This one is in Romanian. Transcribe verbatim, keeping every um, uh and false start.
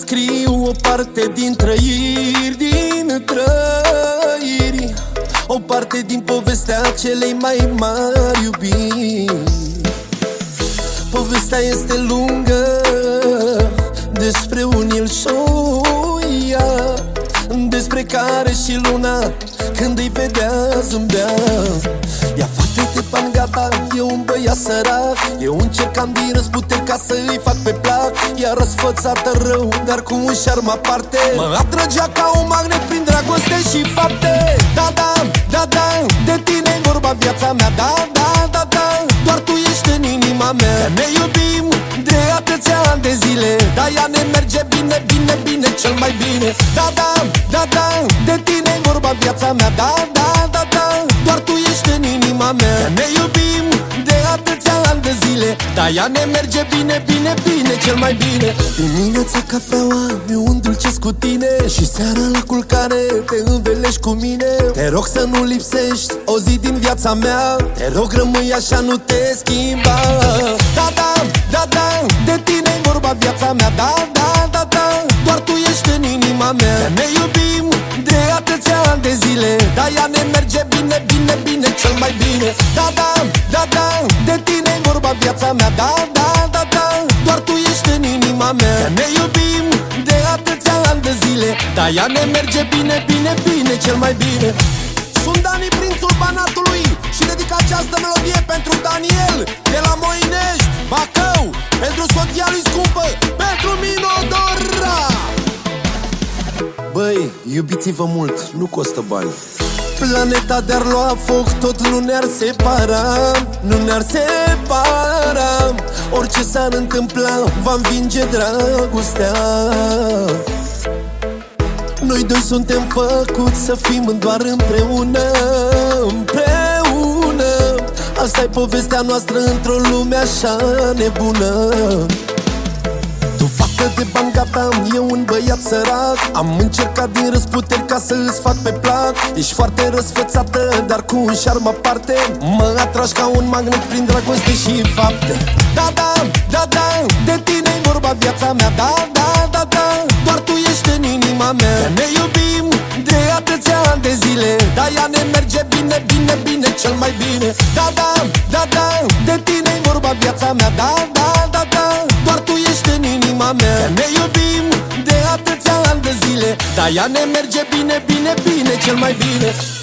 scriu o parte din trăiri, din trăiri, o parte din povestea celei mai mari iubiri. Povestea este lungă, despre un il și o ea, despre care și luna când îi vedea zâmbea. Ia fată-te pan gata, e un băiat sărac, eu încercam din răzputeri ca să îi fac pe plac. Ea răsfățată rău, dar cu un șarm aparte, mă atrăgea ca un magnet prin dragoste și fapte. Da, da, da, da, de tine-i vorba viața mea. Da, da, da, da, doar tu ești în inima mea. Că ne iubim de atâția ani de zile, dar ea ne merge bine, bine, bine, cel mai bine. Da, da, da, da, de tine-i vorba viața mea. Da, da, da, da, doar tu ești în inima mea. Că ne iubim de atâția ani de zile, dar ea ne merge bine, bine, bine, cel mai bine. Dimineața cafeaua e un dulces cu tine și seara la culcare te învelești cu mine. Te rog să nu lipsești o zi din viața mea, te rog rămâi așa, nu te schimba. Da, da, da, da, de tine-i vorba viața mea. Da, da, da, da, doar tu ești în inima mea. Că ne iubim de atâția ani de zile, dar ea ne merge bine, bine, bine, cel mai bine. Da, da, da, da, de tine-i vorba viața mea. Da, da, da, da, doar tu ești în inima mea. Că ne iubim de atâția ani de zile, dar ea ne merge bine, bine, bine, cel mai bine. Sunt Dani, prințul Banatului, și dedic această melodie pentru Daniel de la Moinești, Bacău, pentru soția lui scumpă, pentru Minodora. Băi, iubiți-vă mult, nu costă bani. Planeta de-ar lua foc, tot nu ne-ar separa, nu ne-ar separa. Orice s-ar întâmpla, va învinge dragostea. Noi doi suntem făcuți să fim doar împreună, împreună. Asta-i povestea noastră într-o lume așa nebună. Tu fată de bani gata, eu un băiat sărac, am încercat din răzputeri ca să îți fac pe plac. Ești foarte răsfățată, dar cu un șarm aparte, mă atragi ca un magnet prin dragoste și fapte. Da, da, da, da, de tine-i vorba viața mea. Da, da, da, da, doar tu ești în inima mea. Că ne iubim de atâția ani de zile, dar ea ne merge bine, bine, bine, cel mai bine. Da, da, da, da, de tine-i vorba viața mea. Da, da, da, da, doar tu ești în inima mea. Că ne iubim de atâția ani de zile, dar ea ne merge bine, bine, bine, cel mai bine.